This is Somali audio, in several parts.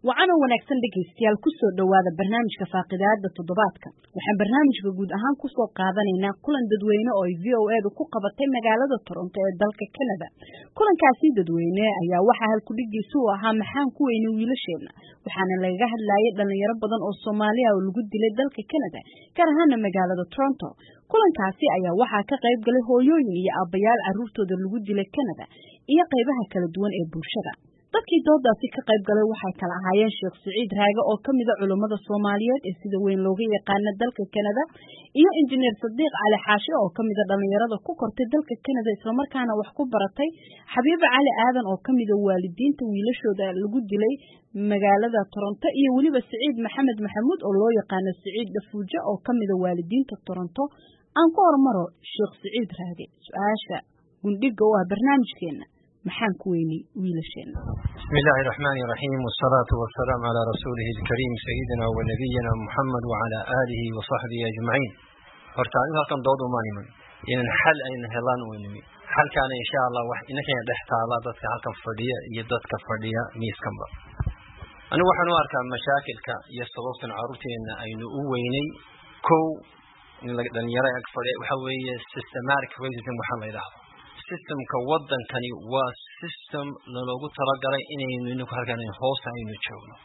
وعنا ونكسن dhegeystayaal ku soo dhawaada barnaamijka faaqidaada toddobaadka waxaan barnaamijka guud ahaan ku soo qaadanaynaa kulan dadweyne oo VOA ku qabatay magaalada Toronto ee dalka Canada kulankaasi dadweyne ayaa waxa hal ku dhigiisu ahaa maxaan ku weynay wiilasheena waxaana laga hadlayay dhalinyaro badan oo Soomaaliya oo lagu dilay dalka Canada gaar ahaan magaalada Toronto kulankaasi ayaa waxa ka qayb galay hooyooyin iyo aabbayaal carruurtooda lagu dilay Canada iyo qaybaha kala duwan ee bulshada dadkii doodaasi ka qayb galay waxay kala ahaayeen Sheekh Saciid Raage oo kamid ah culimada Soomaaliyeed ee sida weyn looga yaqaan dalka Canada iyo Engineer Sadiq Ali Xaashi oo kamid ah dhalinyarada ku kortay dalka Canada isla markaana wax ku baratay Xabiib Ali Aadan oo kamid ah waalidiinta wiilashooda lagu dilay magaalada Toronto iyo waliba Saciid Maxamed Maxamuud oo loo yaqaan Saciid Dafuuja oo kamid ah waalidiinta Toronto aan ku hormaro Sheekh Saciid Raage su'aasha gundhiga oo barnaamijkeena maxaan ku weynay wiilasheena بسم الله الرحمن الرحيم والصلاة والسلام على رسوله الكريم سيدنا ونبينا محمد وعلى آله وصحبه أجمعين هرتان هلكن دودو مانيمن إن حل أين هلان وينمي حل كان إن شاء الله واحد إنك يدحت على ضدك هلكن فردية يدتك فردية ميس كمبا أنا واحد وارك مشاكل يستضيف عروتي إن أين ويني كو إن يرى أكفر وحوي systematic racism وحلا يدعو system كوضن كاني وسيستم لوجود ترجع إنه كهرجانين هوسا إنه تشوفنا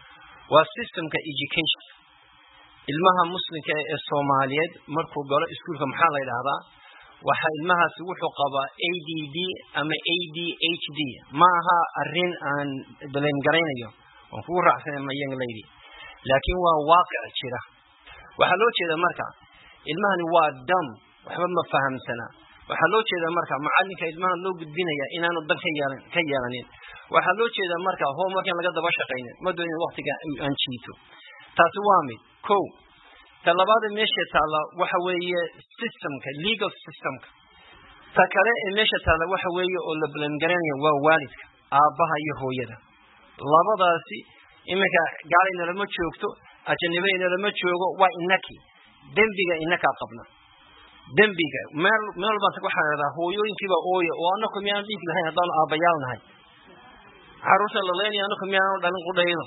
وسيستم كeducation المها مسلم كالصوماليات مركو قال إسكول كمحل هذا وحلمها سووا قبا ADD أما ADHD معها الرين عن بلنجرين اليوم وفور عشان ما ينجليدي لكن هو واقع كذا وحلو كذا مركا المها هو الدم وحب ما فهم سنة وحلو كذا مركا معلنك المها لو بالدنيا إن أنا ضل كيانين وحلو كذا مركا هو ما كان لقد بشقين ما دون وقت أنشيتو تاسوامي كو طلبات المشية على وحوية system legal system فكره المشية على وحوية ولا بلنجرانيا ووالدك أباها يهويدا لابداسي إمك قالين لما تشوفتو أجنبين لما تشوفوا وإنكي دمبيجا إنك قبنا دمبيجا مال بس كحنا هو ينكبا أويا وأنكم يعني ليك لهاي هذول أبيان هاي عروس الله لين أنكم يعني دلنا قدينا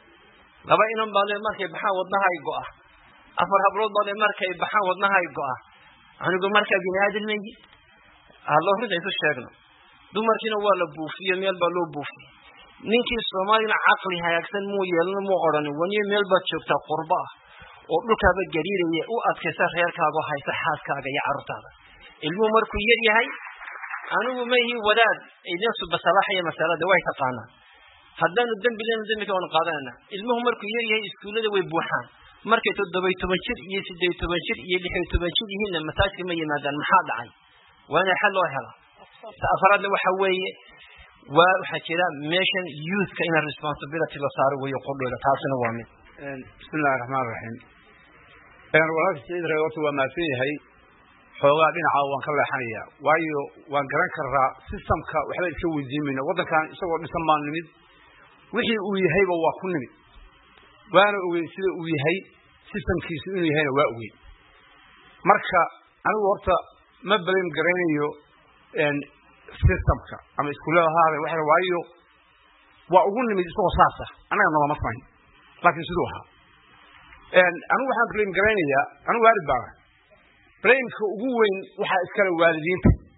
لبا إنهم بالله ما كي بحاول نهاي قاه أفرح برود بالله ما كي بحاول نهاي قاه أنا قو مركب بنادي المجي الله رجع يسوع دو مركين ولا بوفي ميل بالو بوفي نينكي الصومالي عقلي هاي أكثر مو يلنا مو قرن وني ميل بتشوف تقربا ورك هذا الجرير أو أتكسر خير كابو هاي سحاس كاجا يعرض هذا الممر كوير هاي أنا وما هي وداد إذا صب صلاحية مسألة دواي تقانا هذا الدم بلين الدم كون قادنا المهم كوير هاي إسكولة دوي بوحان مركز الدبي تبشر يسدي تبشر يلحي تبشر هنا مساج ما ينادن محاد عن وأنا حلو هلا أفراد له حوي وحكينا ميشن يوث كإن responsibility لصاروا ويقولوا له تاسنا وامي بسم الله الرحمن الرحيم أنا والله سيد رأيته وما فيه هي حوالين عوان كلا حنيا وايو وانقرن كرا سيستم كا وحلا يسوي زمينا وده كان يسوي بسمان نمد وحي ويهي وواكون نمد وانا ويهي سيستم كيس ويهي وأوي مركا أنا ورطة ما بلين قرينيو إن سيستم كا أما إسكولها هذا وحلا وايو وأقول نمد يسوي صاصة أنا ما مصنعي لكن سدوها إن أنا وحنا بلين قرينيا أنا وارد بقى بلين كوين وح إسكال الوالدين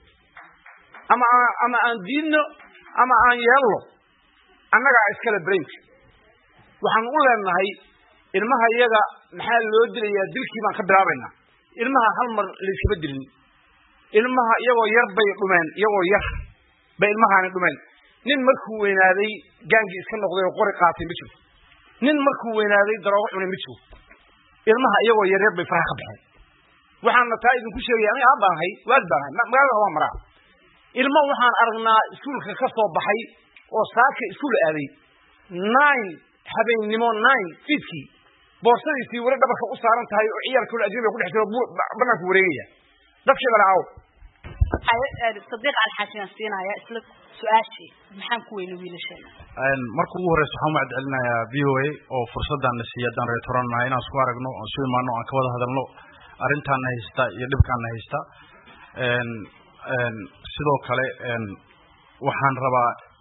أما عن دينه أما عن يالله أنا قاعد إسكال بلين وحنقول إن هاي المها يجا محل لودري يدرك ما خبرنا المها هالمر اللي شبدلني المها يجوا يربي كمان يجوا يخ بالمها عن كمان نين مكوين هذه جانجي إسكال نقضي وقري قاتل بشوف نين مكوين هذه دروح من بشوف المها يجوا يربي فرح بحال وحنا نتائج كل شيء يعني أبا هاي والبا ما هو مرا المها وحنا أرجنا سول خصوص بحي وساك سول أبي 9 حبين نمون 9 فيتكي بورصة في ورد بس أسران تهاي عيال كل أجيب يقول إحنا بنا كورية دكش بالعو صديق على الحسين الصينية يا أسلك سؤالي محن كوين ويل شيء markuu ugu horeyso waxaan wacd celinayaa VOA oo fursadan la siiyay dan reetorana inaan isku aragno oo soo imaano aan ka wada hadalno arintan haysta iyo dhibkan haysta sidoo kale waxaan rabaa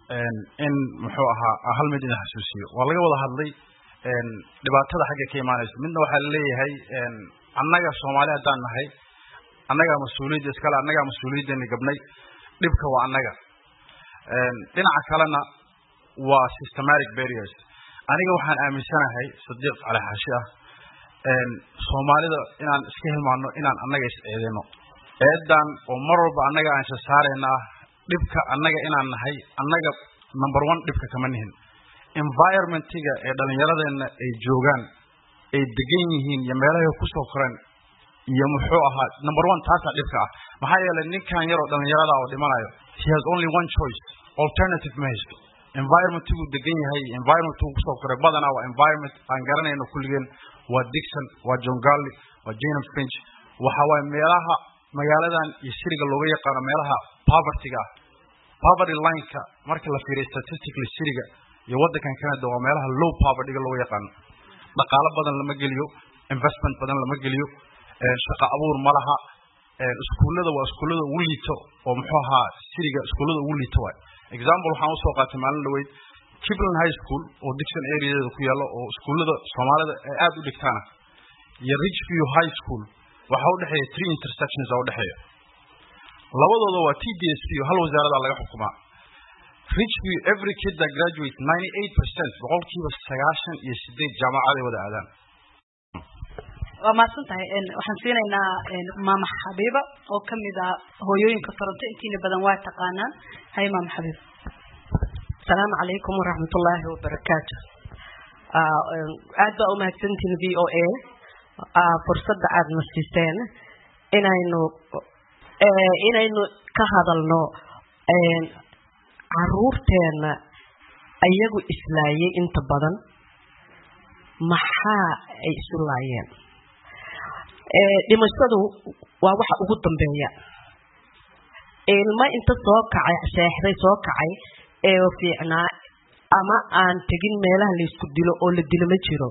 in muxuu ahaa hal mid ina xasuusiyo waa laga wada hadlay dhibaatada xagga ka imaanaysa midna waxa la leeyahay annaga Soomaaliya hadaan nahay annaga mas'uuliyad iskala annaga mas'uuliyadna gabnay dhibka waa annaga dhinaca kalena waa systematic barriers aniga waxaan aaminsanahay Sadiq Cali Xaashi ah Soomaalida inaan iska hilmaano inaan annaga is eedeyno eedan oo mar walba annaga aan saarayna dhibka annaga inaan nahay annaga number 1 dhibka kama nihin environmentiga ee dhalinyaradeena ay joogan ay degan yihiin iyo meelaha ku soo koraan iyo muxuu ahaa number 1 taasa dhibka ah maxaa yeelay ninkan yar oo dhalinyarada oo dhimanayo he has only one choice alternative ma haysto environmentigu degan yahay environmentu ku soo koray badana waa environment aan garanayno kulligeen waa Dixon waa John Garley waa Jane Finch waxa way meelaha magaaladan iyo shiriga looga yaqaan meelaha poverty line-ka marka la fiiriyo statistically shiriga iyo wadankan Canada waa meelaha low poverty looga yaqaan dhaqaale badan lama geliyo investment badan lama geliyo shaqo abuur ma laha iskuulada waa iskuulada ugu liito oo muxuu ahaa shiriga iskuulada ugu liito way example waxaan u soo qaatay maalin dhaweyd Kipling High School oo Dixon area-da ku yaalo oo iskuulada Soomaalida ay aad u dhigtaan iyo Ridgeview High School waxa u dhaxeeya 3 intersections oo dhaxeeya labadooda waa TDSP hal wasaaradda laga xukumaa Ridgeview every kid that graduates 98% boqolkiiba 98 jaamacad ay wada aadaan waa maasantahay waxaan siinaynaa Maama Xabiiba oo kamid ah hooyooyinka Toronto intiina badan waa taqaanaan hay Maama Xabiiba السلام عليكم ورحمة الله وبركاته aad baa u mahadsantihiin VOA fursadda aad nasiiseen inaynu ka hadalno caruurteena ayagu islaayay inta badan maxaa ay isu laayeen dhimashadu waa waxa ugu dambeeya ilma inta soo kacay seexday soo kacay ee fiicnaa ama aan tegin meelaha la isku dilo oo la dilo ma jiro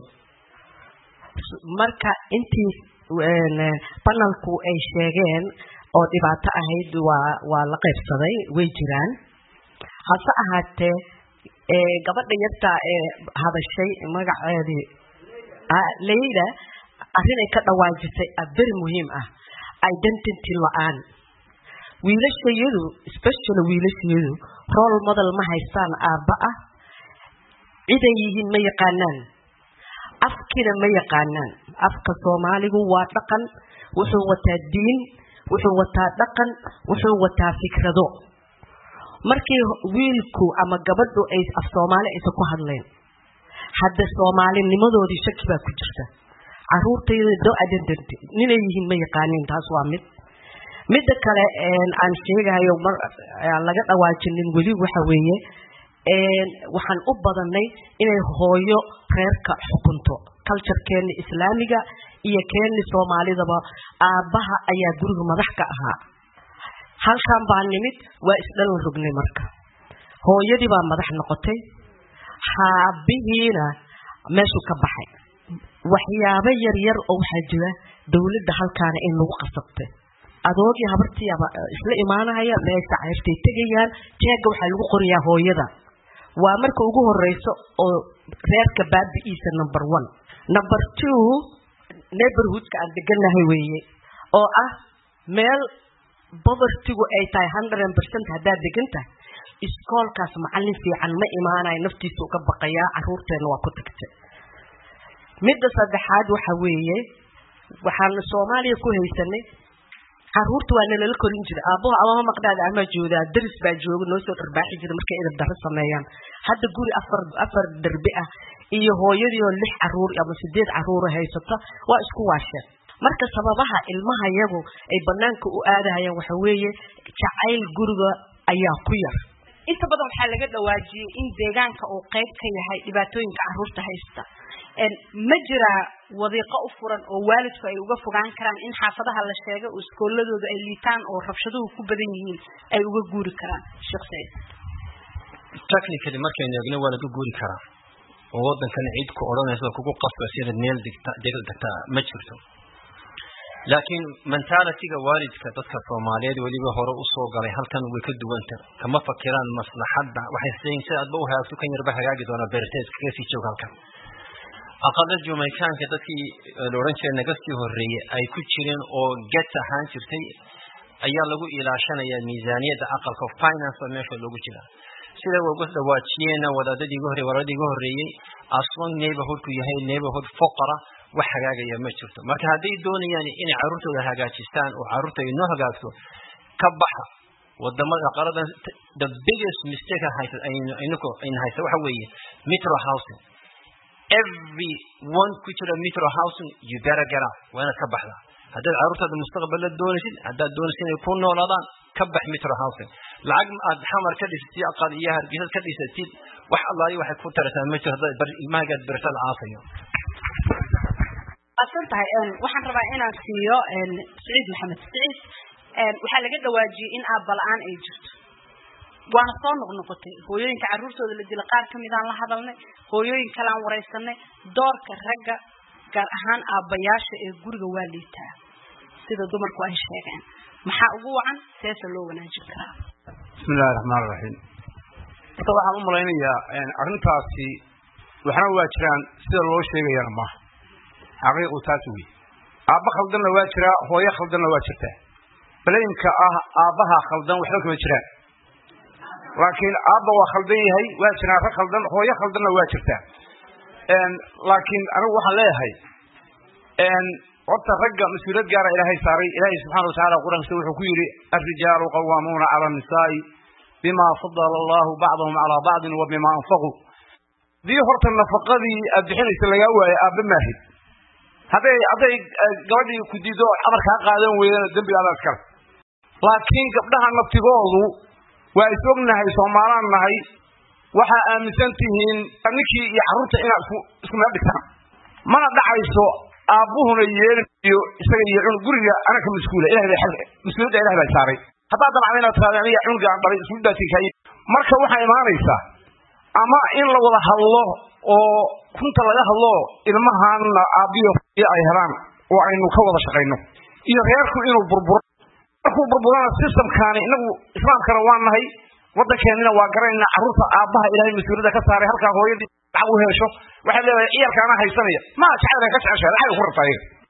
marka intii panelku ay sheegeen oo dhibaato ahayd waa la qaybsaday way jiraan hase ahaatee gabadha yarta ee hadashay magaceedii Leila arrin ay ka dhawaajisay very muhiim ah identity la'aan wiilashayadu especially wiilashayadu role model ma haystaan aabba ah ciday yihiin ma yaqaanaan afkina ma yaqaanaan afka Soomaaligu waa dhaqan wuxuu wataa diin wuxuu wataa dhaqan wuxuu wataa fikrado markii wiilku ama gabadhu ay af Soomaali ay ku hadleen hadda Soomaalinimadoodii shaki baa ku jirta caruurtayda identity ninay yihiin ma yaqaaneen taas waa mid kale aan sheegayo mar laga dhawaajinin wali waxa weeye waxaan u badanay inay hooyo reerka xukunto culture-keena islaamiga iyo keena Soomaalidaba aabaha ayaa guriga madax ka ahaa halkan baa nimid waa isdhalan rognay marka hooyadii baa madax noqotay haabihiina meeshu ka baxay waxyaabo yar yar oo waxa jira dawladda halkaan in lagu qasabtay adoogii habartii isla imaanaya meesha cayrtay tagayaan jeega waxa lagu qoriyaa hooyada waa marka ugu horeyso oo reerka baabiisa number 1 number 2 neighborhoodka aan deganahay weeye oo ah meel poverty-gu ay tahay 100% hadaa deganta iskoolkaas macallin fiican ma imaanay naftiisa uga baqaya caruurteena waa ku tagtay midda saddexaad waxa weeye waxaan Soomaaliya ku haysanay caruurtu waa nala korin jiray aabaha ama maqdaad ama jooda daris baa jooga noo soo dharbaaxi jiray markay idin daro sameeyaan hadda guri afar darbi ah iyo hooyadii oo 6 caruur ama 8 caruur haysata waa isku waasheen marka sababaha ilmaha iyagu ay banaanka u aadayaan waxa weeye jacayl guriga ayaa ku yar inta badan waxa laga dhawaajiyay in deegaanka uu qayb ka yahay dhibaatooyinka caruurta haysta ma jira wadiiqo u furan oo waalidku ay uga fogaan karaan in xaafadaha la sheego oo iskooladooda ay liitaan oo rabshaduhu ku badan yihiin ay uga guuri karaan shakhsiyan technically markaynu eegno waa laga guuri karaa oo wadankan cid ku oranaysa kugu qasba sida meel degta ma jirto laakiin mentalityga waalidka dadka Soomaaliyeed waliba hore u soo galay halkan way ka duwanta kama fakiraan maslaxadda waxay sayniska adba u hagaagto kan yarba hagaagi doona beerteed kaga sii joog halkan aqalada Jamaicanka dadkii looran jiray nagastii horeeyay ay ku jireen oo get ahaan jirtay ayaa lagu ilaashanayaa miisaaniyadda aqalka finance meesha lagu jira sida ugu dhawaajiyeen wadaadadii horeeyay aslan neighborhood ku yahay neighborhood fuqara wax hagaagaya ma jirto marka haday doonayaan in carruurtooda hagaajistaan oo carruurtooda inoo hagaagto ka baxa wadamada qaradan the biggest mistake in haysa waxa weeye metro housing everyone ku jira metro housing you better get out wana ka baxda haddaad carruurtada mustaqbalka doonaysid haddaad doonaysid inay ku noolaadaan ka bax metro housing lacag aad xamar ka dhisatay aqal iyo hargeysa ka dhisatay wax Allah waxay ku tarataa ma jirto ilmahaaga barashada aasayo asantahay waxaan rabaa inaan siiyo Saciid Maxamed Saciid waxa laga dhawaajiyay in aabalaan ay jirto waana soo noqnoqotay hooyooyinka carruurtooda la dilay qaar kamid aan la hadalnay hooyooyin kale aan wareysanay doorka ragga gaar ahaan aabayaasha ee guriga waa liitaa sida dumarku ay sheegeen maxaa ugu wacan seesa loo wanaajin karaa bismillaahir rahmaanir rahiim waxaan u malaynayaa arrintaasi waxna waa jiraan sida loo sheegayana ma xaqiiqo taas weey aabba khaldanna waa jira hooyo khaldanna waa jirta baleemka aabbaha khaldan waxba kama jiraan laakiin aabba waa khaldan yahay waa jira rag khaldan hooyo khaldanna waa jirta laakiin anigu waxaan leeyahay horta ragga mas'uuliyad gaar ah Ilaahay saaray Ilaahay subhanahu wa ta'ala quraanka wuxuu ku yiri ar-rijaalu qawwamuna 'ala an-nisaa'i bima faddala Allahu ba'dahum 'ala ba'din wa bima anfaqu dii horta nafaqadii abixinaysa laga waayay aabba maahid haday gabadhii ku diido amarka qaadan weeyana dambiga aad kale laakiin gabdhaha naftigoodu waa isognahay Soomaaliland nahay waxa aaminsan tihiin ninkii iyo carruurta inaad isku meel dhigtaan mana dhacayso aabuhuna yeeriyo isaga iyo guriga anaka mas'uula mas'uuliyadda Ilaahay baa saaray hadaa dalacayna taadaniya cunga aan baray isku daatinkay marka waxa imaanaysa ama in la wada hadlo oo kunta laga hadlo ilmahan aabiyo ay helaan oo aynu ka wada shaqeyno iyo reerku inuu burburana systemkaani inagu islaamkana waa nahay wadankeena waa garanayna carruurta aabaha Ilaahay mas'uuliyadda ka saaray halka hooyadii lacag u hesho waxa leeyahay ciyarkaana haysanaya ma jacayl ka jeceshay lacag ku rabtay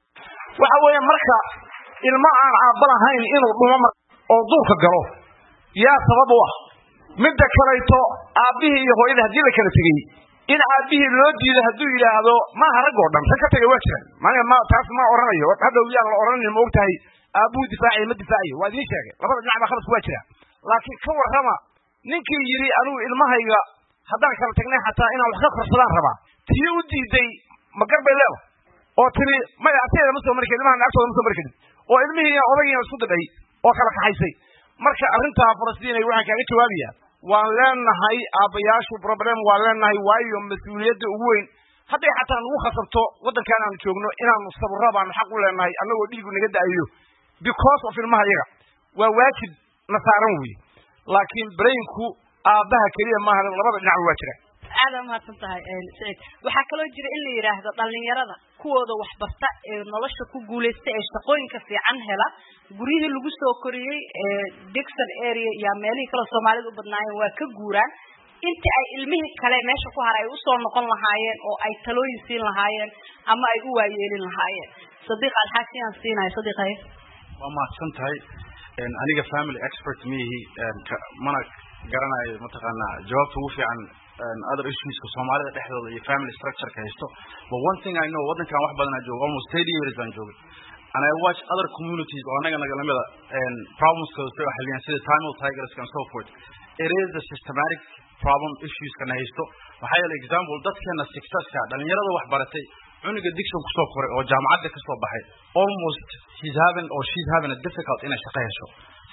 waxa weeye marka ilma aan aabba lahayn inuu dhumo oo duurka galo yaa sabab u ah midda kaleeto aabbihi iyo hooyada hadii la kala tagay in aabbihi loo diido haduu yiraahdo ma harag oo dhan ka tagay waa jiraan ma taas ma oranayo hada uu yaan la oranayo ma ogtahay aabuu difaaci ma difaaci waa idin sheegay labada dhinac ba khalas waa jira laakiin ka warrama ninkii yiri anuu ilmahayga haddaan kala tagnay xataa inaan wax ka korsadaan rabaa tii u diiday ma garbay leedo oo tiri ma yaatay ma soo markay ilmahan agtooda ma soo markay oo ilmihii odayga isku daday oo kala kaxaysay marka arrinta Falastiin ay waxaan kaaga jawaabiyaa waan leenahay aabayaashu problem waan leenahay waayo mas'uuliyadda ugu weyn hadday xataa nagu khasabto wadankan aan joogno inaan sabro baan xaq u leenahay annagoo dhiigu naga daayo because of ilmaha yaga waa waajib na saaran weey laakiin brainku aabaha kaliya ma aha labada dhinac waa jira aad ma tahay Saciid waxa kale oo jira in la yiraahdo dhalinyarada kuwooda wax barta ee nolosha ku guuleystay ee shaqooyinka fiican hela guriyada lagu soo koriyay Dixon area ya meelihii kala Soomaalidu u badnaayeen waa ka guuraan intii ay ilmihii kale meesha ku haray u soo noqon lahaayeen oo ay talooyin siin lahaayeen ama ay u waayeelin lahaayeen Sadiq Al-Hasan siinay Sadiqay waa ma santahay aniga family expert mihi mana garanayo mataqaana jawaabtu ugu fiican other issues ka Soomaalida dhexdooda iyo family structure ka haysto but one thing I know wadankan wax badan aan joogo almost 30 years aan joogay and I watch other communities oo anaga lamida problems ka soo xaliyaan sida Tamil Tigers and so forth it is a systematic problem issues ka haysto waxa ay example dadkeena success ka dhalinyarada wax baratay cunuga Dixon ku soo koray oo jaamacadda ka soo baxay almost she's having a difficult in a shaqo hesho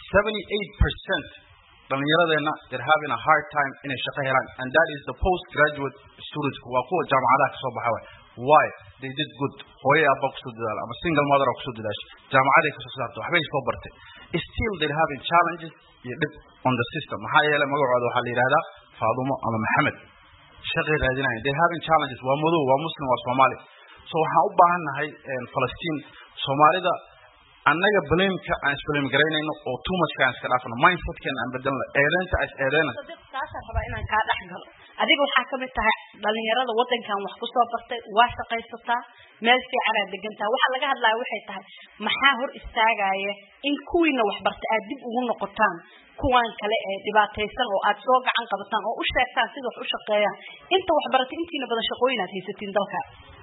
78% dhalinyaradeena they're having a hard time in a shaqo helaan and that is the postgraduate students waa kuwa jaamacadaha ka soo baxay why they did good hooyo aabba ku soo dadaal ama single mother ku soo dadaashay jaamacaday ka soo saartay waxbay soo bartay still they're having challenges iyo dip on the system maxaa yeelay magacooda waxa la yiraahdaa Faadumo ama Maxamed shaqo raadinay they're having challenges waa madow waa muslim waa Soomaali so waxaan u baahanahay Falastiin Soomaalida annaga blame-ka aan isblame garaynayno oo too much ka iska dhaafno mindset-kan aan bedelno eedeynta eedeena taasaan rabaa inaan kaa dhex galo adiga waxaa ka mid tahay dhalinyarada wadankan wax ku soo bartay waa shaqaysataa meel fiican aad degantaa waxaa laga hadlaya waxay tahay maxaa hor istaagaya in kuwiina wax bartay aad dib ugu noqotaan kuwan kale ee dhibaataysan oo aad soo gacan qabataan oo u sheegtaan sida wax u shaqeeyaan inta wax baratay intiina badan shaqooyin aad haysatiin dalka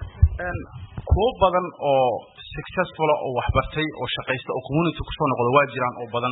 kuwo badan oo successful oo wax bartay oo shaqaysta oo community ku soo noqdo waa jiraan oo badan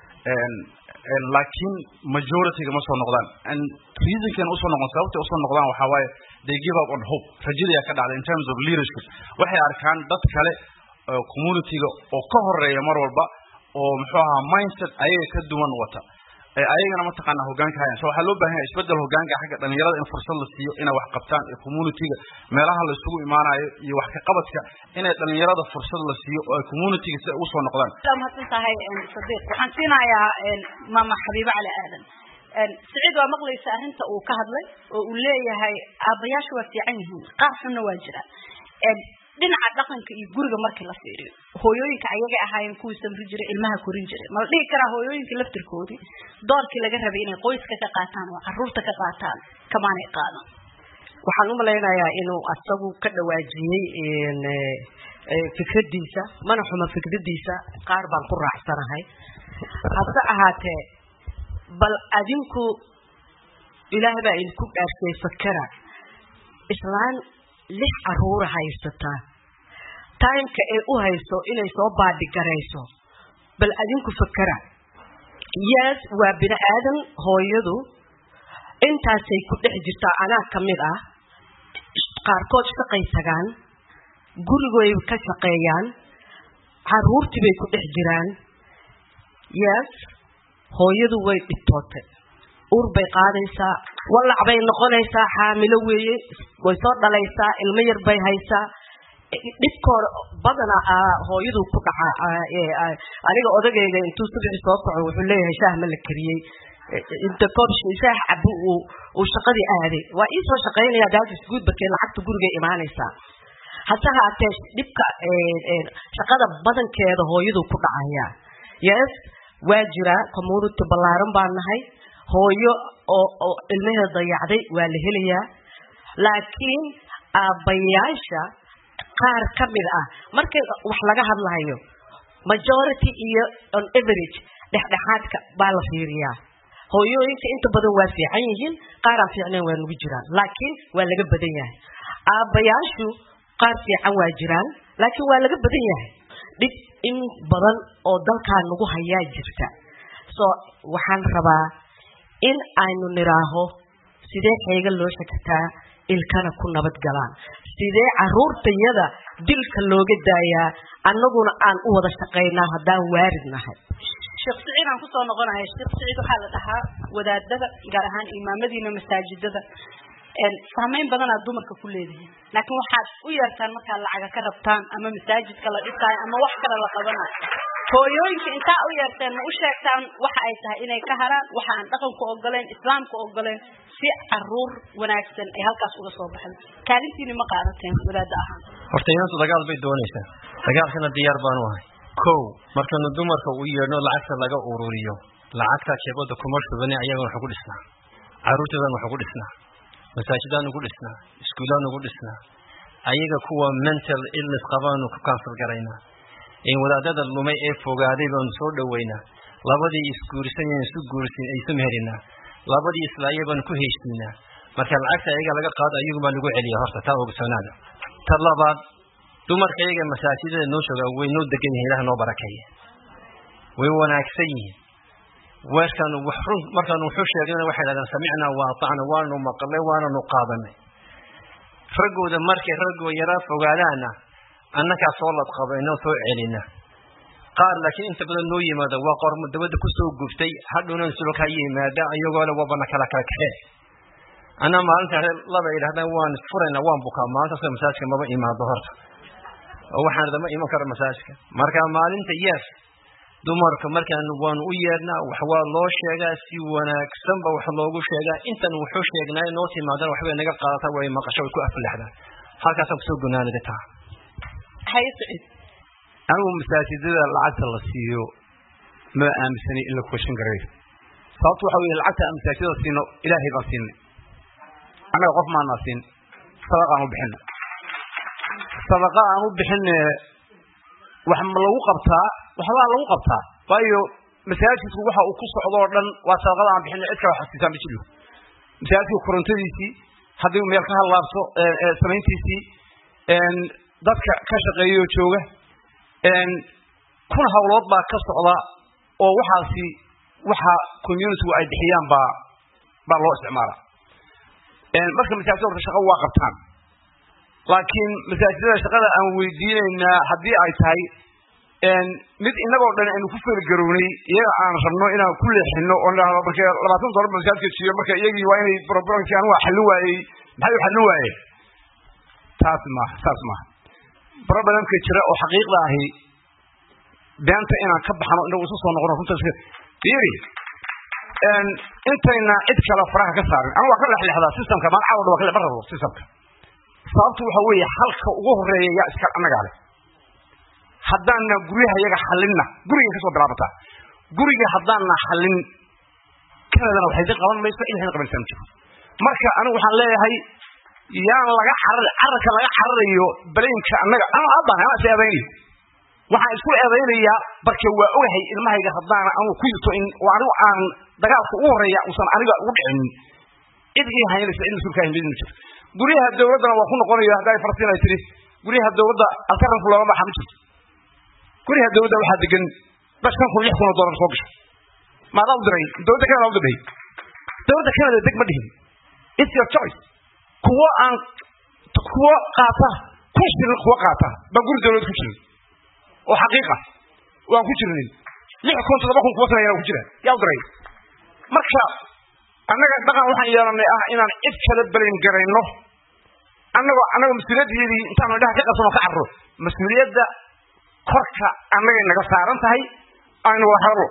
laakiin majority-ga ma soo noqdaan and reason-kan u soo noqon sababta u soo noqdaan waxa waaye they give up on hope rajada ka dhacday in terms of leadership waxay arkaan dad kale community-ga oo ka horeeya mar walba oo muxuu ahaa mindset ayaga ka duwan wata ayagana ma taqaana hoggaanka hayaan so waxaa loo baahan yahay isbedel hoggaanka xagga dhalinyarada in fursad la siiyo inay wax qabtaan ee community-ga meelaha la isugu imaanayo iyo wax ka qabadka inay dhalinyarada fursad la siiyo oo ay community-ga si u soo noqdaan mahadsan tahay Sadiq waxaan siinayaa mama Xabiiba Cali Aadan Saciid waa maqlaysa arrinta uu ka hadlay oo uu leeyahay aabayaashu waa fiican yihiin qaar xunna waa jira dhinaca dhaqanka iyo guriga markii la fiiriyo hooyooyinka ayaga ahaayeen kuwii samri jiray ilmaha korin jiray ma la dhihi karaa hooyooyinka laftirkoodii doorkii laga rabay inay qoyska ka qaataan oo carruurta ka qaataan kamaanay qaadan waxaan u malaynayaa inuu asagu ka dhawaajiyey fikradiisa mana xuma fikradiisa qaar baan ku raacsanahay hase ahaatee bal adinku ilaahay baa idinku dhaarsay fakara islaan 6 carruur haysataa taimka ee u hayso inay soo baadhi garayso bal adinku fakara yes waa bini aadan hooyadu intaasay ku dhex jirtaa anaa ka mid ah qaarkood shaqay tagaan gurigooy ka shaqeeyaan carruurtii bay ku dhex jiraan yes hooyadu way dhibtootay uur bay qaadaysaa walac bay noqonaysaa xaamilo weeye way soo dhalaysaa ilmo yar bay haysaa dhibkooda badana hooyadu ku dhaca aniga odagayga intuu subaxii soo kaco wuxuu leeyahay shaah ma la kariyey inta koobshi shaah cabu uu shaqadii aaday waa ii soo shaqaynaya daadis guud barkee lacagta guriga imaanaysaa hase haatee dhibka shaqada badankeeda hooyadu ku dhacaya yes waa jira community ballaaran baan nahay hooyo oo ilmaheeda dayacday waa la helayaa laakiin aabayaasha qaar ka mid ah markay wax laga hadlayo majority iyo on average dhexdhexaadka baa la fiiriyaa hooyooyinka inta badan waa fiican yihiin qaar aan fiicnayn waa nugu jiraan laakiin waa laga badan yahay aabayaashu qaar fiican waa jiraan laakiin waa laga badan yahay dhib in badan oo dalkaa nagu hayaa jirta so waxaan rabaa in aynu niraaho sidee xeega loo shakataa ilkana ku nabad galaan sidee carruurtayada dilka looga daayaa annaguna aan u wada shaqaynaa haddaan waarid nahay Sheekh Saciid aan ku soo noqonahay Sheekh Saciid waxa la dhahaa wadaadada gaar ahaan imaamadiina masaajidada saameyn badan aad dumarka ku leedahay laakiin waxaad u yeertaan marka lacag ka rabtaan ama masaajidka la dhigtay ama wax kale la qabanayo hooyooyinka inta u yeertaan ma u sheegtaan waxa ay tahay inay ka haraan waxa aan dhaqanku ogoleen islaamku ogoleen si carruur wanaagsan ay halkaas uga soo baxaan kaalintiina ma qaadateen wadaada ahaan horta inta dagaal bay doonaysaa dagaalkana diyaar baan u ahay markaanu dumarka u yeerno lacagta laga ururiyo lacagta keebada commercial bani ayaga waxa ku dhisnaa carruurtoodan waxa ku dhisnaa masaajidaan ugu dhisnaa iskuulaan ugu dhisnaa ayaga kuwa mental illness qabaanu ku cancel garaynaa in wadaadada lumay ee fogaaday baan soo dhaweynaa labadii isguursan iyo isu guursin ay sameerinaa labadii islaayay baan ku heshiinaa marka lacagta ayaga laga qaado ayagu baa lagu celiyaa horta taa ogsanaada talabaad dumarka ayaga masaajidada noo jooga way noo degan yihiin Ilaahay noo barakeeyo way wanaagsan yihiin markaan wuxuu sheegayna waxay yiraahdaan samicna wa ata'na waanu maqlay waanu qaadanay ragooda markay ragoo yara fogaadaana annaka soo lad qabayno soo celina qaar laakiin inta badan noo yimaada waa qormo dabada ku soo guftay hadhuna sulka yimaada ayagoo la wabana kala kaxee ana maalinta laba yiraahdaan waan furayna waan bukaa maalinta masaajidka maba imaado horta waxaan dama iman karo masaajidka marka maalinta yes dumarka markaan waan u yeernaa wax waa loo sheegaa si wanaagsan ba wax loogu sheegaa intan wuxuu sheegnaa inoo timaadana waxba naga qaadata way maqasho ku aflaxdaan halkaas ku soo gunaanada taa hay Saciid anigu masaajidada lacagta la siiyo ma aaminsani in la question gareeyo sababtu waxa weeye lacagta masaajidada siino ilaahay baan siinay anaga qof ma naasin sadaqa aan u bixin wax ma lagu qabtaa waxba lagu qabtaa waayo masaajidku waxa uu ku socdo oo dhan waa sadaqada aan bixin cid kale wax siisan bijiyo masaajidku korontadiisii haddii meel ka halaabso samayntiisii dadka ka shaqeeyo jooga kun hawlood baa ka socda oo waxaasi waxa community ay bixiyaan baa loo isticmaalaa marka masaajidda shaqo waa qabtaan laakiin masaajidda shaqada aan weydiinayna haddii ay tahay mid inagoo dhan aynu ku feelgarownay iyaga aan rabno inaan ku leexino oo nidhaahdo marka $20 masaajidka siiyo marka iyagii waa inay problemkii anigu xallin waayey maxay u xallin waayeen taas maaha problemka jira oo xaqiiqda ahi beenta inaan ka baxno inagu isu soo noqono runta fiiri intayna cid kale faraha ka saarin anigu waa ka leexleexdaa systemka magacooda waa ka leexbarado systemka sababtu waxa weeye halka ugu horeeya yaa iska annaga leh haddaana guryaha iyaga xalinna guriga ka soo bilaabataa guriga haddaana xalin kanadana waxay qaban mayso ilaahay qabansan jiro marka anigu waxaan leeyahay yaan laga cararka laga cararayo baleynka annaga ama seebayni waxaan isku eedaynayaa barke waa ogahay ilmahayga haddaana anu ku yito in anigu aan dagaalka ugu horeeya uusan aniga ugu dhicin idii haynaysa in sulka hindin jiro guryaha dawladana waa ku noqonayo haday farsiin ay tiri guryaha dawladda alkaranku looga baxan jirto guryaha dawladda waxa degan baskan ku $6,000 soo gasho maadaama diray dawladda kana u diray dawladda kana deg ma dhihin it's your choice kuwa qaata kuwa qaata ba guri dawladda ku jirin oo xaqiiqa waan ku jirnay 6,000 kuwa sanayna ku jira yaa diray marka annaga dhaqan waxaan yeelanay inaan cid kale balin garayno annaga mas'uuliyadii intaan dhax ka qasano ka carro mas'uuliyadda korka annaga naga saaran tahay aynu waxaro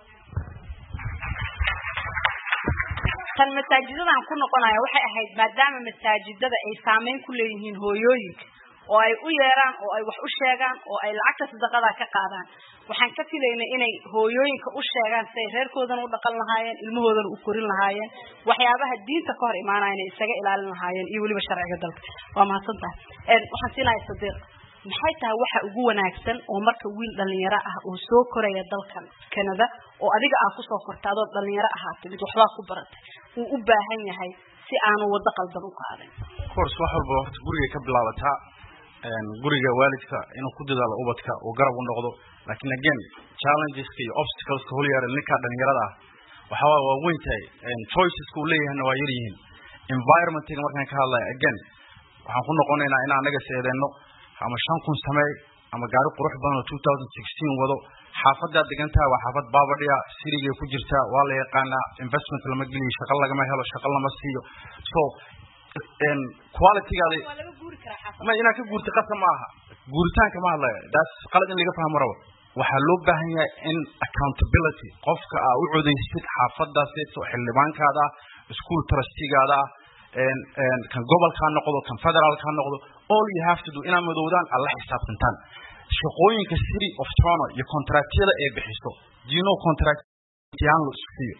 kan masaajidada ku noqonaya waxay ahayd maadaama masaajidada ay saameyn ku leeyihiin hooyooyinka oo ay u yeeraan oo ay wax u sheegaan oo ay lacagta sadaqada ka qaadaan waxaan ka filaynaa inay hooyooyinka u sheegaan say reerkoodana u dhaqan lahaayeen ilmahoodana u korin lahaayeen waxyaabaha diinta ka hor imaanayna inay isaga ilaalin lahaayeen iyo waliba sharciga dalka waa mahadsantahay waxaan siinayaa Sadiq maxay tahay waxa ugu wanaagsan oo marka wiil dhalinyaro ah oo soo koraya dalkan Canada oo adiga aad ku soo kortaado dhalinyaro ahaatay mid waxba ku baratay uu u baahan yahay si aanu wada qaldan u qaadan course wax walba horta guriga ka bilaabataa guriga waalidka inuu ku dadaalo ubadka oo garab u noqdo laakiin again challenges iyo obstacles ka holyar ninka dhalinyarada waxa waa weyn tahay choices ku leeyahay waa yar yihiin environment-ka markaan ka hadlayo again waxaan ku noqonaynaa in anaga seedeno ama 5,000 samay ama gaari qurux badan oo 2016 wado xaafada degantaa waa xaafad baabadhiya siriga ku jirta waa la yaqaana investment lama geliyo shaqo lagama helo shaqo lama siiyo so quality-gaada ma ina ka guurta qasam maaha guuritaanka ma hadlaya that's qalad in laga fahmo rabo waxa loo baahan yahay in accountability qofka u codeysid xaafadaas oo xildhibaankaada school trustee-gaada kan gobolka noqdo kan federal ka noqdo all you have to do ina madowdaan alla xisaabtantaan shaqooyinka city of Toronto iyo contractyada ee bixiso do you know contract yaan loo siiyo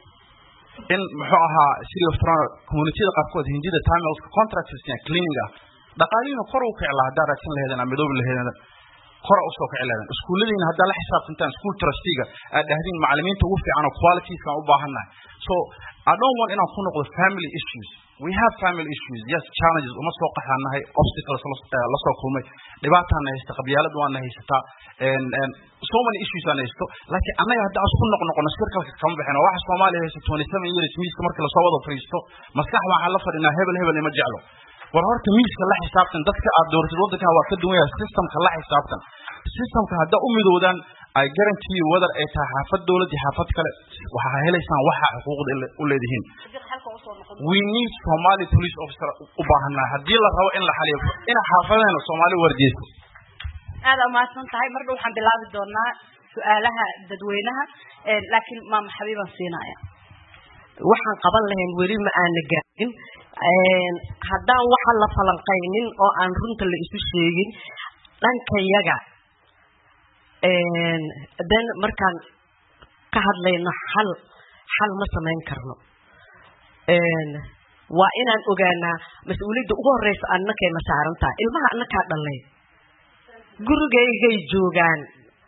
in muxuu ahaa city of Toronto community-da qaarkood hindida timers contracts iyo cleaning dhaqaalihiina kor u kicila hadaa raadsan lahaydana madoob lahaydana kor u soo kicilaan iskuuladina hadaa la xisaabtantaan school trustee-ga aad dhahdin macallimiinta ugu fiican oo quality-ka u baahannahay so I don't want in ku noqdo family issues we have family issues yes challenges uma soo qaxanahay obstacles la soo kulmay dhibaatana haysta qabyaalad waana haysata and so many issues aan haysto laakiin anaga hadda isku noqono circle-ka kama baxino waxa Soomaaliya haysta 27 years miiska markii la soo wada fariisto maskax waxa la fadhinaa hebel ima jeclo war horta miiska la xisaabtan dadka aad dooratid wadanka waa ka duwan yahay systemka la xisaabtan systemka hadda u midoodaan ay guarantee whether ay tahay xaafad dawlad iyo xaafad kale waxa helaysan waxa xuquuqda u leedahay we need Somali police officer u baahanaa hadii la rabo in la xaliyo in xaafadana Somali wardiiso aad ma san tahay marba waxaan bilaabi doonaa su'aalaha dadweynaha laakiin maama xabiiban siinaya waxaan qaban lahayn weli ma aan gaarin haddaan waxa la falanqaynin oo aan runta la isu sheegin dhankayaga then markaan ka hadlayno xal ma samayn karno waa inaan ogaanaa mas'uuliyadda ugu horeysa annakay ma saaran tahay ilmaha annakaa dhalay gurigaygay joogaan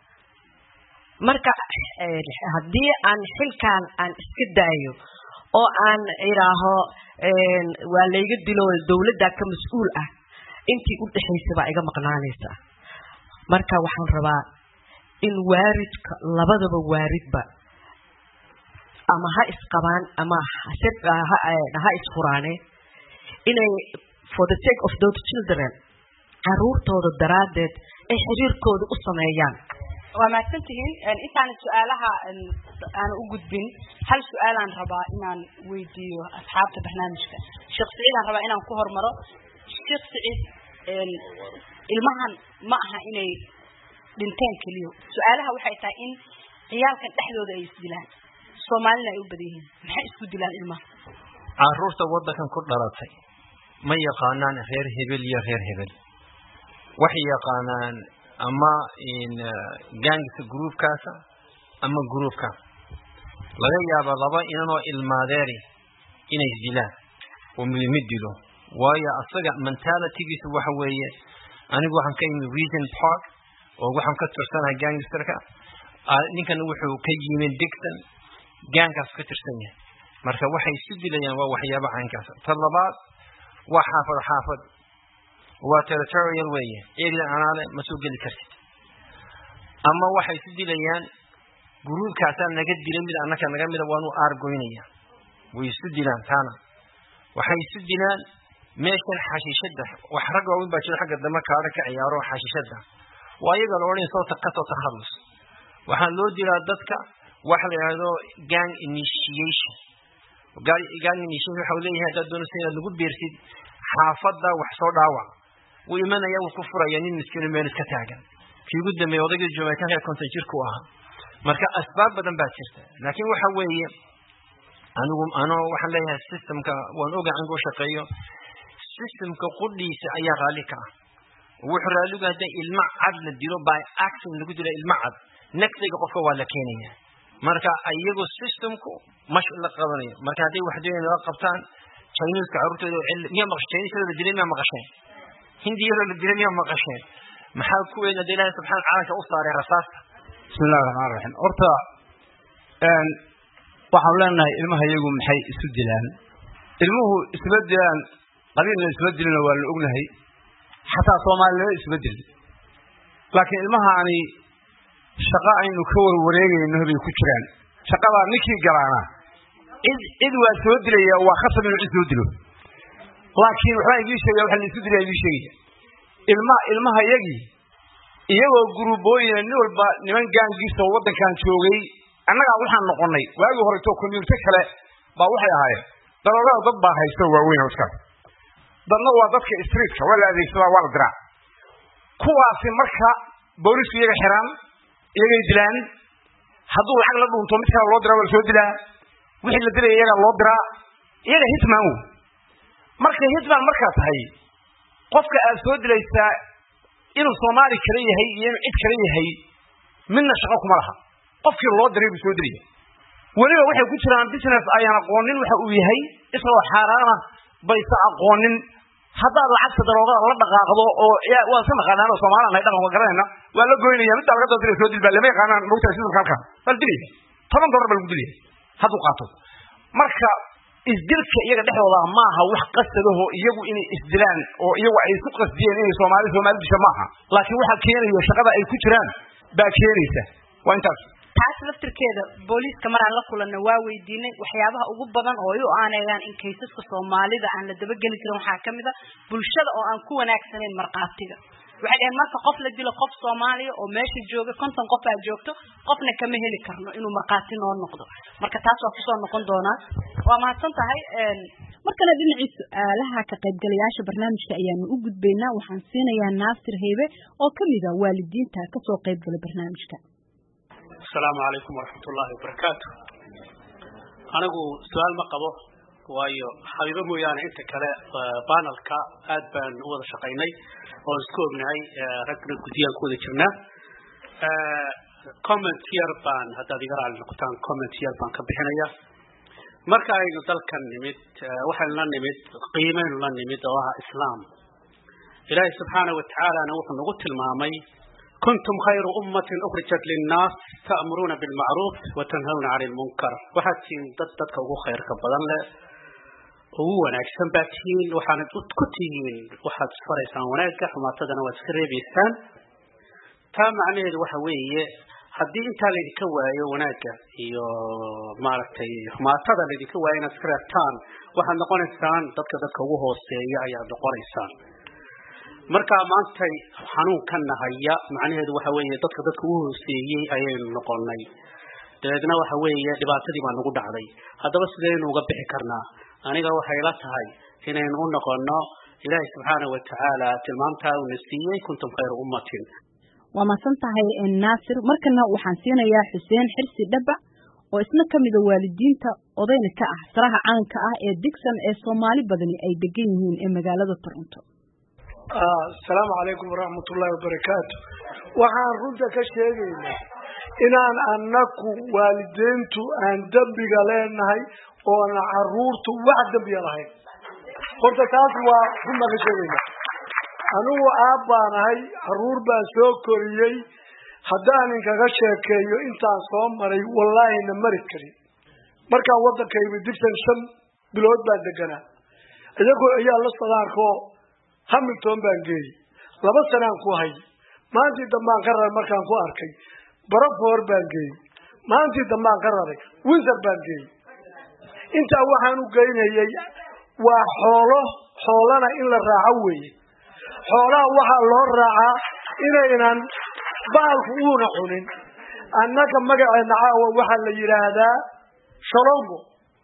marka haddii aan xilkaan aan iska daayo oo aan iraaho waa layga dilo dawladda ka mas'uul ah intii u dhaxaysay baa iga maqnaanaysa marka waxaan rabaa in waaridka labadaba waaridba ama ha isqabaan ama ha isfuraane inay for the sake of those children caruurtooda daraadeed ay xiriirkooda u sameeyaan waa mahadsantihiin intaan su'aalaha aan u gudbin hal su'aalaan rabaa inaan weydiiyo asxaabta barnaamijka Sheekh Saciid aan rabaa inaan ku hormaro Sheekh Saciid ilmahan ma aha inay dhinteen kaliya su'aalaha waxay tahay in ciyaalka dhexdooda ay isdilaan Soomaalina ay u badan yihiin maxay isku dilaan ilmaha caruurta wadankan ku dhalatay ma yaqaanaan reer hebel iyo reer hebel waxay yaqaanaan ama in gangsta groupkaas ama groupka laga yaabo laba inoo ilmaadeeri inay isdilaan oo mid dilo waayo asaga mentalitygiisu waxa weeye anigu waxaan ka yimid Regent Park oo waxaan ka tirsanahay gangsterka ninkan wuxuu ka yimid Dixon gangas ka tirsan yahay marka waxay isu dilayaan waa waxyaabo caynkaas talabaad waa xaafad waa territorial way area anaale ma soo gali kartid ama waxay isu dilayaan gruubkaas naga dilay mid annaka naga mid waanu argoynaya way isu dilaan taana waxay isu dilaan meeshan xashiishada wax rag oo baa jira xagga dama kaada ka ciyaaro xashiishada waa iyaga loo oran soo takhalus waxa loo dilaa dadka waxa la yiraahdo gang initiation waxa uu leeyahay dad doonaysa lagu beersid xaafada wax soo dhaawac uu imanaya uu ku furaya nin miskiin meel iska taagan fiigu dambeeyay odayga Jamaican ee konton jirku ah marka asbaab badan baa jirta laakiin waxa weeye anigu waxaan leeyahay systemka waan ogaan go shaqeeyo systemka qudhiisa ayaa raali ka ah wuxuu raali ka yahay ilma cad la dilo by action lagu dilo ilma cad naqsiga qofka waa la keenaya marka ayagu systemku mash la qabanaya marka haday wax doonayaan la qabtaan Chinese ka carruurtooda miya maqasheen sida dilay miya maqasheen Hindiya la dilay miya maqasheen maxaa ku weyn Ilaahay subhanahu wa ta'ala u saaray rasaas bismillaahir rahmaanir rahiim horta waxaan leenahay ilmaha iyagu maxay isu dilaan ilmuhu isma dilaan qaliilna isma dilana waa la ognahay xataa Soomaaliyeed isma dilin laakiin ilmaha ani shaqa aynu ka wareegayno bay ku jiraan shaqada ninkii galaana id waa soo dilaya waa khasab inuu soo dilo laakiin waxa ay sheegay waxa la isu dilay ay sheegay ilmaha iyagoo gruubooyin nin walba niman gaangiisa wadankan joogay annaga waxaan noqonay waagi hore to community kale baa waxay ahaayeen dalada dad baa haysto waaweyn iska dadna waa dadka streetka wala adeegsada wala dira kuwaasi marka booliska iyaga xiraan iyaga dilaan hadduu lacag la dhunto mid kale loo dira wala soo dilaa wixii la dilay iyaga loo dira iyaga hitman marka hitman marka tahay qofka aad soo dilaysa inuu Soomaali kale yahay iyo cid kale yahay midna shaqo kuma laha qofkii loo diray soo dilay waliba waxay ku jiraan business ayaan aqoonin waxa uu yahay isagoo xaraana baysa aqoonin hadda lacagta darooda la dhaqaaqdo oo waa sama qanaano Soomaaliland ay dhaqan garanayna waa la gooynaya mid dalka dadka soo dilba lama yaqaanaan moogtaa sidoo kale bal dilay $10 bal dilay hadu qaato marka isdilka iyaga dhexdooda ma aha wax qasadaho iyagu inay isdilaan oo iyagu ay isku qasdiyeen inay Soomaali bisha maaha laakiin waxa keenayo shaqada ay ku jiraan baa keenaysa waa intaas taas laftirkeeda booliska maraan la kulanna waa weydiinay waxyaabaha ugu badan oo ay u aanayaan in kaysaska Soomaalida aan la daba gali karin waxa kamid ah bulshada oo aan ku wanaagsanayn marqaatiga waxay dhaheen marka qof la dilo qof Soomaali oo meesha jooga 50 qof ay joogto qofna kama heli karno inuu marqaati noo noqdo marka taas waa ku soo noqon doona waa mahadsan tahay markana dhinaciisa su'aalaha ka qaybgalayaasha barnaamijka ayaanu u gudbaynaa waxaan siinayaa Naasir Heybe oo kamid ah waalidiinta ka soo qaybgalay barnaamijka السلام عليكم ورحمة الله وبركاته أنا سؤال ما قبض waayo xariiro mooyaan inta kale panelka aad baan u wada shaqaynay oo isku ognahay ragna gudiyaan ku wada jirnaa comment yar baan haddaad iga raali noqotaan comment yar baan ka bixinaya marka aynu dalkan nimid waxaynu la nimid qiimaynu la nimid oo ah islaam ilaahay subxaanahu watacaalana wuxuu nagu tilmaamay kuntum khayra ummatin ukhrijat linnaas ta'muruuna bilmacruuf wa tanhawna cani lmunkar waxaad tihiin dadka ugu khayrka badan leh ugu wanaagsan baad tihiin waxaanad ku tihiin waxaad isfaraysaan wanaagga xumaatadana waad iska reebaysaan taa macnaheedu waxa weeye haddii intaa laydinka waayo wanaagga iyo maaragtay xumaatada laydinka waayo inaad iska reebtaan waxaad noqonaysaan dadka ugu hooseeya ayaad noqonaysaan marka maantay xanuunkan nahaya macnaheedu waxa weeye dadka ugu hooseeyey ayaynu noqonay dabeedna waxa weeye dhibaatadii baa nagu dhacday haddaba sidaynu uga bixi karnaa aniga waxay la tahay inaynu u noqono ilaahay subxaanahu watacaala tilmaamtaa uuna siiyey kuntum khayra ummatin waa mahadsan tahay naasir markana waxaan siinayaa xuseen xirsi dhaba oo isna ka mid ah waalidiinta odayna ka ah saraha caanka ah ee Dixon ee Soomaali badani ay degan yihiin ee magaalada Toronto. Assalaamu alaykum waraxmatullaahi wabarakaatuh. Waxaan runta ka sheegaynaa inaan annagu waalidiintu aan dambiga leenahay oo aan caruurtu wax dambiga lahayn. Horta taas waa runta ka sheegaynaa. anugu aabbaanahay caruur baan soo koriyey haddaan inkaga sheekeeyo intaan soo maray wallaahi na mari karin markaan waddankayba Dixon 5 bilood baan deganaa iyagoo ayaa la sadaarkoo Hamilton baan geeyey 2 sanaan ku hay maantii dambaan ka raray markaan ku arkay Bradford baan geeyey maantii dambaan ka raray Windsor baan geeyey intaa waxaan u geynayay waa xoolana in la raaco weeye xoolaha waxa loo raacaa inaynan baalku uuna cunin annaka magaceena caawa waxa la yiraahdaa shalongo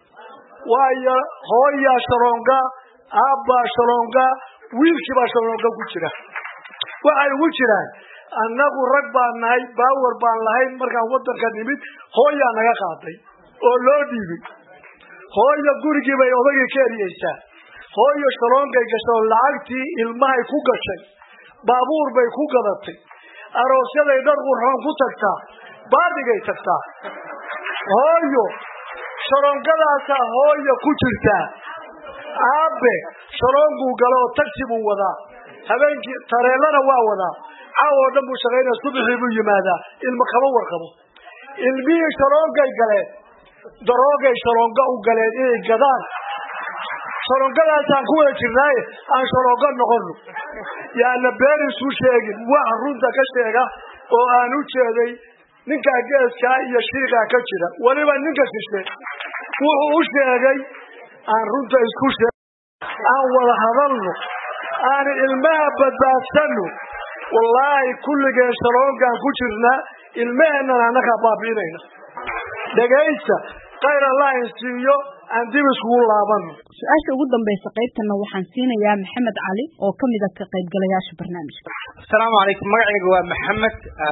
waayo hooya shalonga aabba shalonga wiilkiiba shalonga ku jira waxay ugu jiraan annagu rag baan nahay baawar baan lahayn markaan waddanka nimid hooya naga qaaday oo loo dhiibay hooya gurigii bay odagii ka eriyeysaa hooyo shalongay gashay lacagtii ilmahay ku gashay baabuur bay ku gadatay aroosaday dhar qurxoon ku tagtaa baadigay tagtaa hooyo shalongadaasa hooyo ku jirtaa aabe shalonguu galo taxi buu wadaa habeenkii tareelana waa wadaa caawo dhan buu shaqaynaa subaxii buu yimaadaa ilma kama warqabo ilmihii shalongay galeen daroogay shalonga u galeen inay gadaan shalongadaasaan ku wada jirnaaye aan shalonga noqono yaana been isu sheegin wax runta ka sheega oo aan u jeeday ninka geeskaa iyo shiiqaa ka jira waliba ninka shishe wuxuu u sheegay aan runta isku sheeg aan wada hadalno aan ilmaha badbaadsano wallaahi kulligeen shalongaan ku jirnaa ilmaheennan annagaa baabi'inayna dhegaysta khayr allah insiiyo aan dib iskugu laabano su-aasha ugu dambaysa qaybtana waxaan siinayaa maxamed cali oo ka mid ah ka qaybgalayaasha barnaamijka. Assalaamu alaykum magacaygu waa maxamed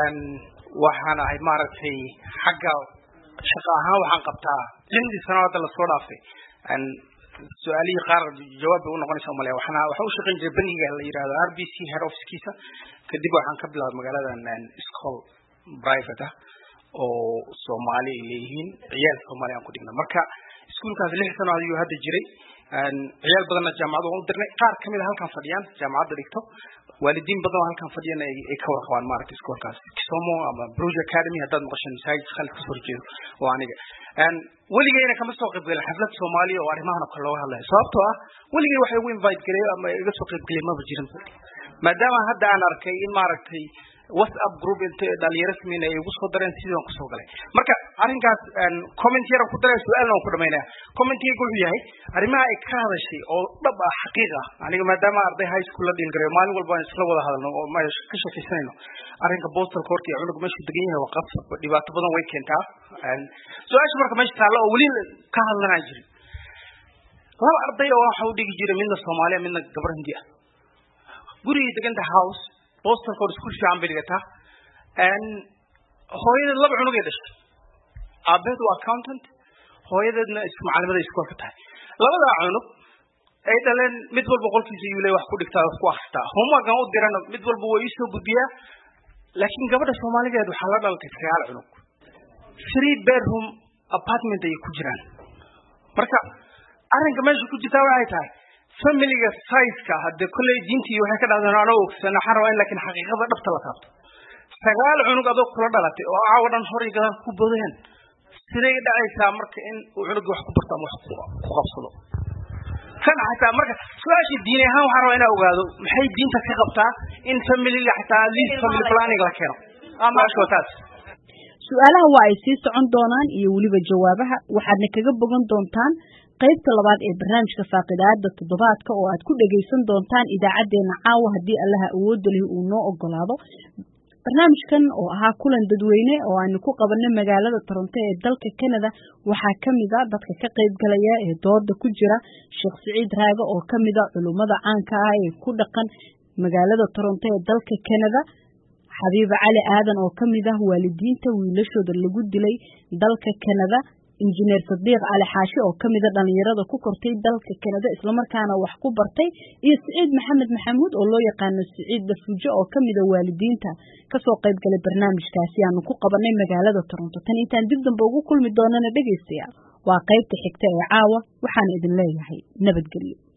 waxaan ahay maaragtay xagga shaqo ahaan waxaan qabtaa 6 sano hadda la soo dhaafay su-aalihii qaar jawaab bay u noqonaysaa umaleya waxaan u shaqayn jiray bangiga la yidhaahdo RBC head office-kiisa kadib waxaan ka bilaabay magaaladan school private ah oo Soomaali ay leeyihiin ciyaal Soomaali aan ku dhigna marka iskuulkaas 6 sano ayuu hadda jiray ciyaal badan jaamacad oo u dirnay qaar kamid ah halkan fadhiyaan jaamacadda dhigto waalidiin badan oo halkan fadhiyaan ay ka warqabaan maaragtay iskuulkaas Kisomo ama Bruce Academy haddaad maqashaan masaajid Khalid soo jeedo oo aniga weligayna kama soo qayb galay xaflad Soomaali oo arrimahan oo kale looga hadlayo sababtoo ah weligay waxay ugu invite gareeyay ama iga soo qayb galay ma jirin maadaama hadda aan arkay in maaragtay WhatsApp group inta dhalinyaro sameeyay ay ugu soo dareen sidoo ku soo galay marka arrinkaas comment yar ku daray su'aal aan ku dhameynaa commentiga wuxuu yahay arrimaha ay ka hadashay oo dhab ah xaqiiqa aniga maadaama arday high school la dhigin gareeyo maalin walba aan isla wada hadalno oo ma ka shaqeynayno arrinka postal court iyo cunug meesha degan yahay waqaf dhibaato badan way keentaa su'aasha marka meesha taalo oo wali ka hadlanaa jiray laba arday oo waxa uu dhigi jiray midna Soomaaliya midna gabar Hindi ah guriga degan house postal court school fiican bay dhigataa hooyada laba cunug ay dhashay aabeed waa accountant hooyadeedna macallimada iskuulka tahay labada cunug ay dhaleen mid walba qolkiisa uu leeyahay wax ku dhigtaa wax ku akhristaa homework aan u dirana mid walba way soo gudbiyaa laakiin gabadha Soomaaliyeed waxa la dhalatay 9 cunug 3 bedroom apartment ay ku jiraan marka arrinka meesha ku jirta waxay tahay familiga size-ka hadda kulay diintii waxay ka dhacdaan anoo ogsan xarwa in laakiin xaqiiqada dhabta la taabto 9 cunug adoo kula dhalatay oo caawadan horay gadan ku boodeen sidee dhacaysaa marka in uu cunug wax ku barto ama wax ku qabsado kan xataa marka su'aashii diin ahaan waxa raba inaa ogaado maxay diinta ka qabtaa in familiga xataa least family planning la keeno ama ashootaas su'aalaha waa ay sii socon doonaan iyo waliba jawaabaha waxaadna kaga bogan doontaan qaybta labaad ee barnaamijka faaqidaada toddobaadka oo aad ku dhageysan doontaan idaacadeena caawa haddii allaha awoodda leh uu noo ogolaado barnaamijkan oo ahaa kulan dadweyne oo aanu ku qabanay magaalada Toronto ee dalka Canada waxaa kamid ah dadka ka qayb galaya ee dooda ku jira Sheekh Saciid Raaga oo kamid ah culimada caanka ah ee ku dhaqan magaalada Toronto ee dalka Canada Xabiib Cali Aadan oo kamid ah waalidiinta wiilashooda lagu dilay dalka Canada Engineer Sadiq Ali Xaashi oo kamid ah dhalinyarada ku kortay dalka Canada isla markaana wax ku bartay iyo Saciid Maxamed Maxamuud oo loo yaqaan Saciid Dafujo oo kamid ah waalidiinta ka soo qayb galay barnaamijkaasi aanu ku qabanay magaalada Toronto tan intaan dib dambe ugu kulmi doonana dhageystayaal waa qaybta xigta ee caawa waxaan idin leeyahay nabadgelyo